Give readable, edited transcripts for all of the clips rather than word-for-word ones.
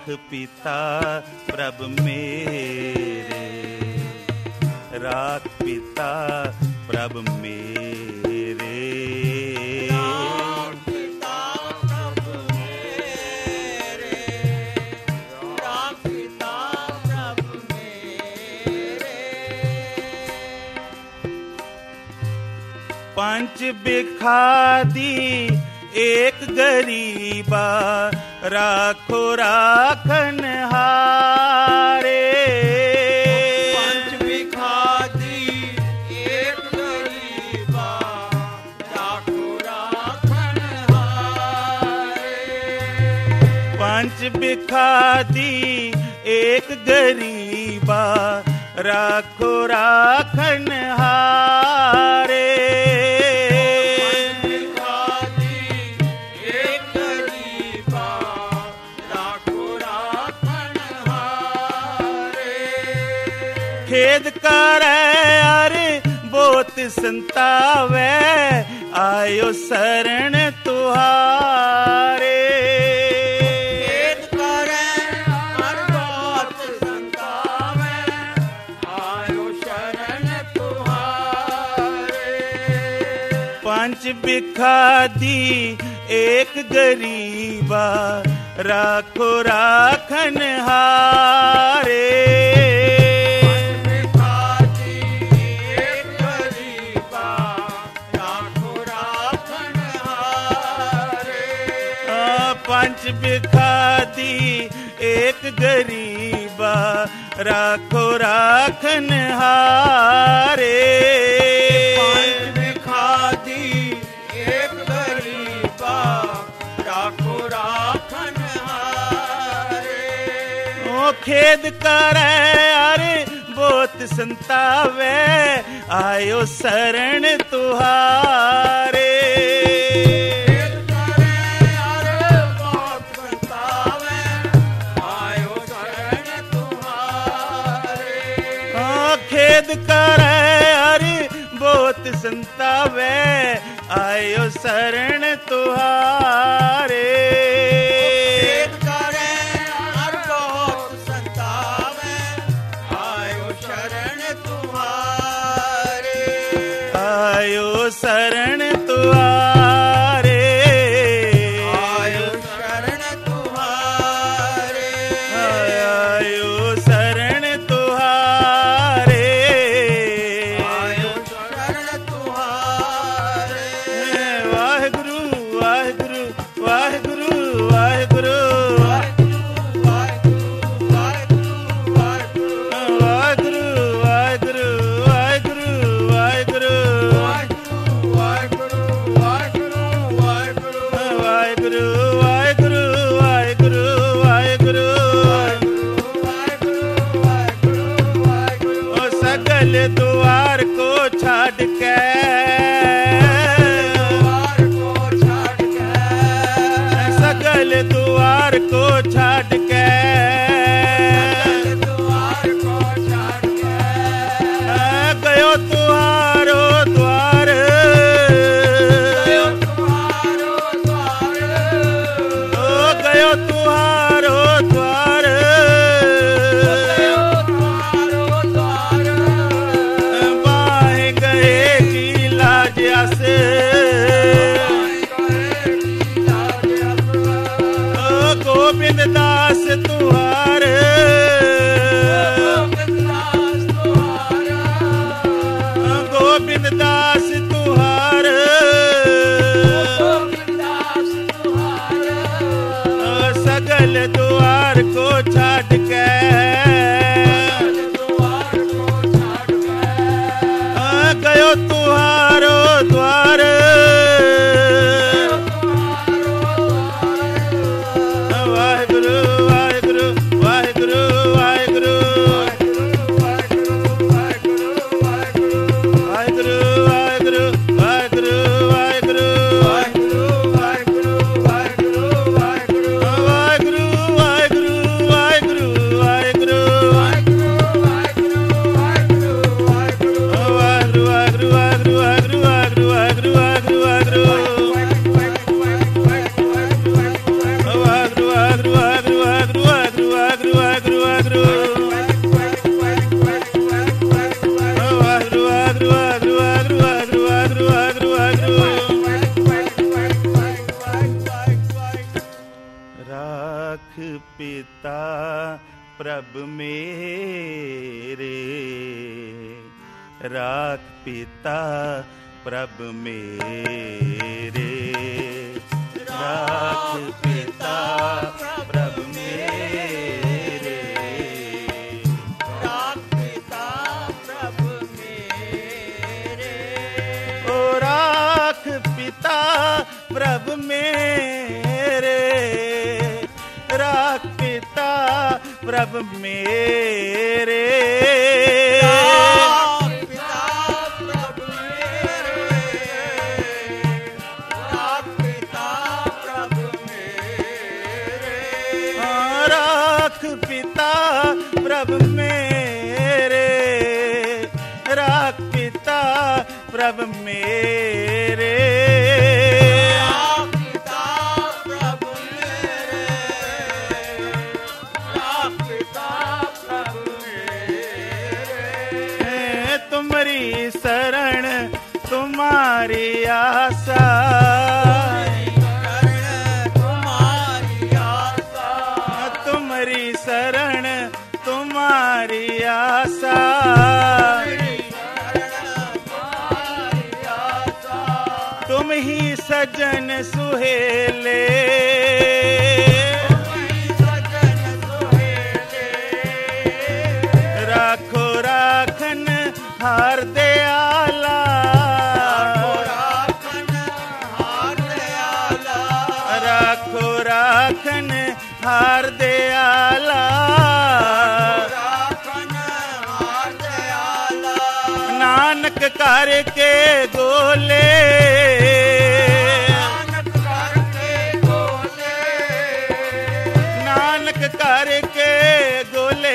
राख पिता प्रभ मेरे, राख पिता प्रभ मेरे, राख पिता प्रभ मेरे, राख पिता प्रभ मेरे। पंच बिखादी एक गरीबा, राखो राखन हारे। पंच बिखादी एक गरीबा, राखो राखन हारे। पंच बिखादी एक गरीबा, राखो राखन हारे। खेद करे अरे बहुत संतावे, आयो शरण तुहारे। खेद करे अरे बहुत संतावे, आयो शरण तुहारे। पंच बिखादी एक गरीबा, राखो राखन हारे। पंच बिखादी एक गरीबा, राखो राखन हारे। पंच बिखादी एक गरीबा, राखो राखन हारे। ओ खेद करे अरे बहुत संतावे, आयो शरण तुहारे। खेद करे अरे बहुत संतावे, आयो शरण तुहारे। खेद करे अरे बहुत संतावे, आयो शरण तुहारे। आयो शरण तुहारे, आयो शरण तुहारे, आयो शरण तुहारे। द्वार को छाड़ के, सगल द्वार को छाड़ के, गयो तुहारो द्वार, गयो तुहारो द्वार, बाहें गए की पिता प्रभ मेरे, राख पिता प्रभ मेरे, राख पिता प्रभ मेरे, राख पिता प्रभ मेरे, ओ राख पिता प्रभ मेरे, राख पिता प्रभ मेरे, राख पिता प्रभ मेरे, राख पिता प्रभ मेरे, राख पिता प्रभ मेरे, राख पिता प्रभ मेरे, राख पिता प्रभ मेरे, राख पिता प्रभ मेरे, तुम्हारी शरण तुम्हारी आशा, शरण तुम्हारी आशा, तुम्हारी शरण तुम्हारी आशा, तुम ही सजन सुहेले, सजन सुहेले, राखो राखन हार दयाला, राखन हार दयाला, राखो राखन हार दयाला, राखन हार दयाला, नानक करके गोले, नानक करके गोले, नानक करके गोले,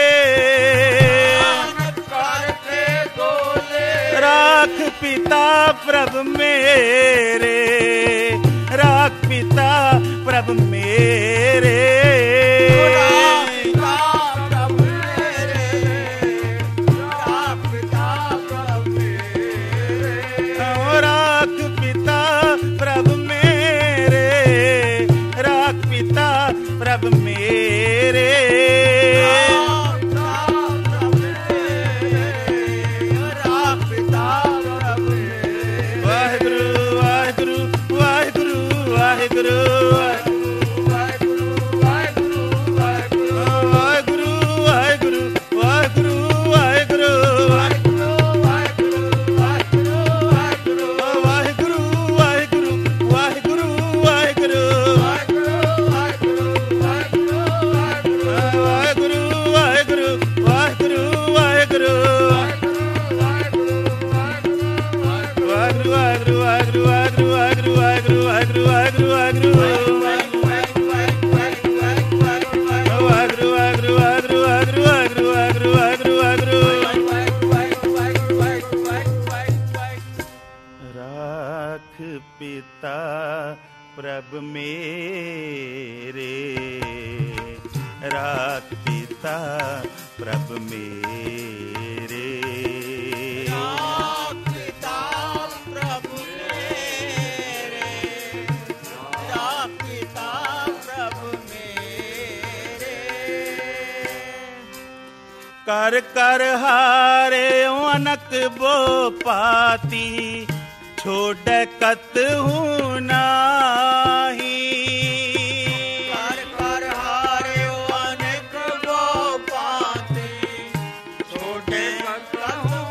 नानक करके गोले, राख पिता प्रभ मेरे, राख पिता प्रभ मेरे, राख पिता प्रभ मेरे, राख पिता प्रभ मेरे, राख पिता प्रभ मेरे, राख पिता प्रभ मेरे, वाहिगुरु वाहिगुरु वाहिगुरु वाहिगुरु वाहिगुरु वाहिगुरु वाहिगुरु वाहिगुरु वाहिगुरु वाहिगुरु वाहिगुरु वाहिगुरु वाहिगुरु, वाहिगुरु वाहिगुरु वाहिगुरु वाहिगुरु, वाहिगुरु वाहिगुरु वाहिगुरु वाहिगुरु वाहिगुरु वाहिगुरु वाहिगुरु वाहिगुरु वाहिगुरु, वाहिगुरु वाहिगुरु वाहिगुरु वाहिगुरु वाहिगुरु वाहिगुरु वाहिगुरु वाहिगुरु, राख पिता प्रभ मेरे, राख पिता प्रभ मेरे, राख पिता प्रभ मेरे, राख पिता प्रभ मेरे, कर कर हारे अनक बो पाती, छोड़ कत हूँ नाही, कर कर हारे अनेक बो पाती, छोटे कहूँ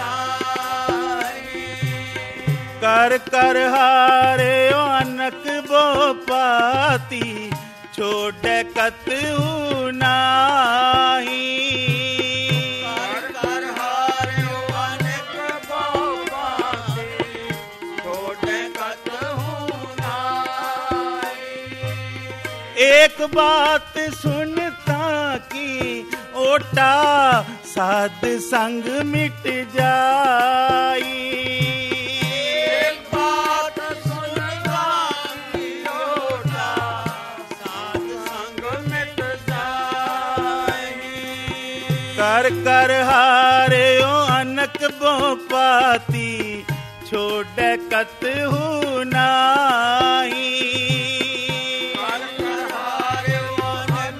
नारी, कर कर हारे अनक बो पाती, छोड़ कत हूँ नाही, कर कर हारे अनेक बो पाती, छोटे कहूँ नारी, एक बात सुनता की ओटा साध संग मिट जाई, एक बात सुनता की ओटा साध संग मिट जाए, कर कर हारे अनक बो पाती, छोड़ कत हूँ नाही, कर कर हारे अनेक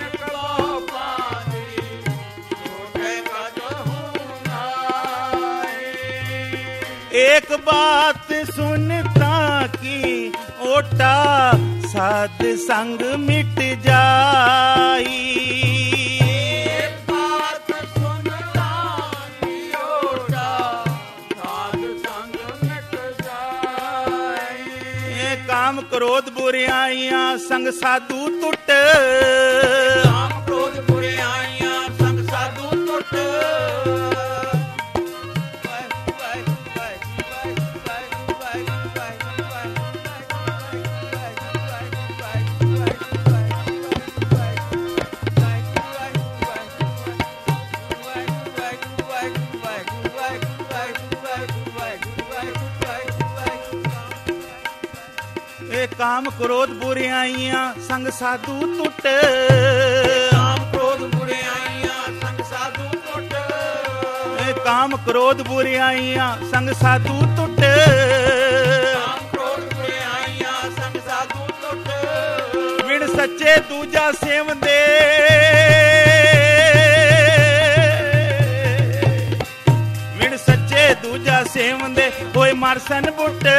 बात सुनता की ओटा साध संग मिट जाई। एक बात सुनता की ओटा साध संग मिट जाई। ये काम क्रोध बुराइयां संग साधु टुट। काम क्रोध बुराइयां संग साधु टुट। काम क्रोध बुराइयां संग साधु टुट। काम क्रोध बुराइयां संग साधु टुट। काम क्रोध बुराइयां संग साधु टुट। काम क्रोध बुराइयां संग साधु टुट। विण सच्चे दूजा सेवंदे। विण सच्चे दूजा सेवंदे होए मरसन बुट।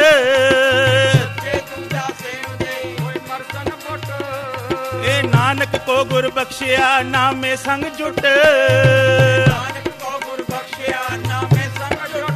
नानक को गुर बख्शिया नामे संग जुट। नानक को गुर बख्शिया नामे संग जुट।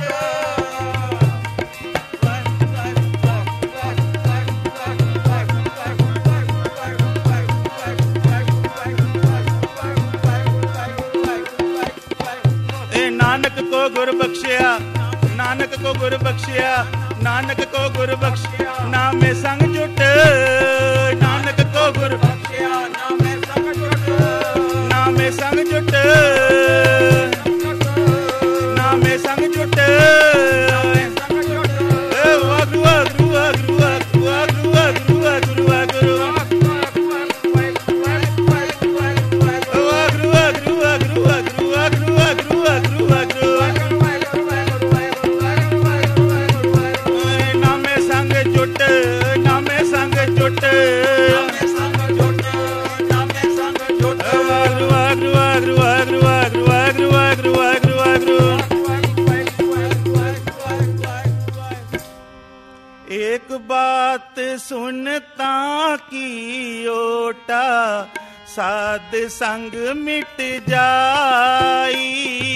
नानक को गुर बख्शिया, नानक को गुर बख्शिया, नानक को गुर बख्शिया नामे संग जुट। नानक को गुर बख्शिया नामे संग जुट। नामे संग जुट। नामे संग जुट। वागुरु वागुरु वागुरु वागुरु वागुरु वागुरु वागुरु एक बात सुनता की ओटा साध संग मिट जाई।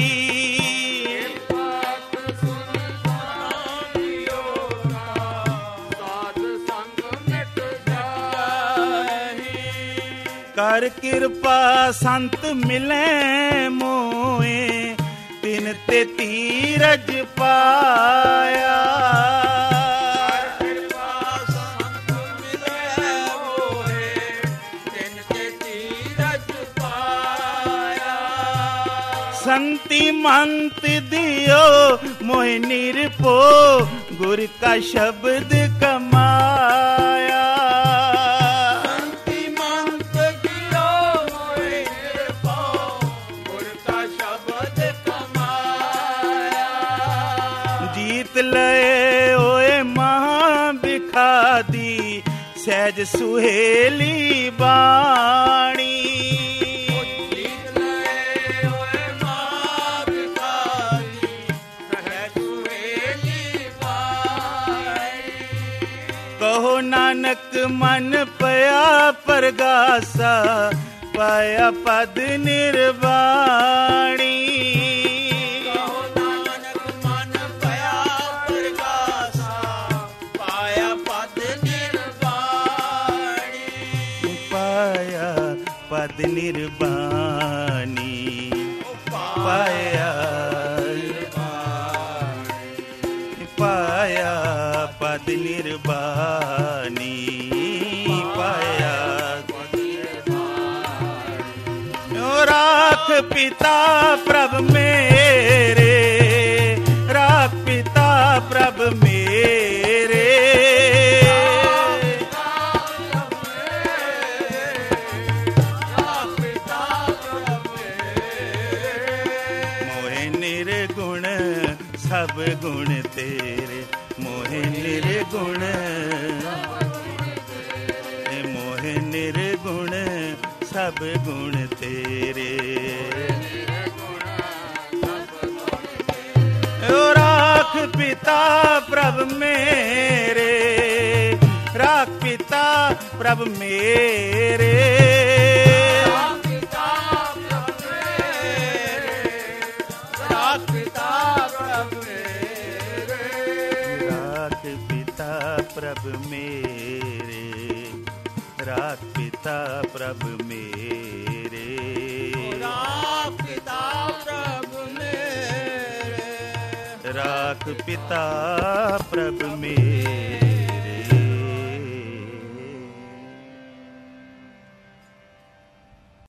कर कृपा संत मिले मोए तिन ते तीरज पाया। संति मंत दियो मोहि निरपो गुर का शब्द कमाया। संति मंत दियो मोहि निरपो गुर का शब्द कमाया। जीत लए ओए महा बिखादी सहज सुहेली बाणी। कहो नानक मन पया परगासा पाया पद निर्वाणी। कहो नानक मन पया परगासा पाया पद निर्वाणी। पाया पद निर्वाणी। पाया पाया पद निर्वाणी। पाया राख पिता प्रभ मेरे, राख पिता प्रभ मेरे। मोहे निर्गुण सब गुण तेरे। मोहे निर्गुण मोहे निर्गुण सब गुण तेरे। राख पिता प्रभु मेरे, राख पिता प्रभु मेरे, राख पिता प्रभु मेरे, राख पिता प्रभु मेरे, राख पिता प्रभु मेरे, राख पिता प्रभु मेरे, राख पिता प्रभु मेरे, राख पिता प्रभु मेरे।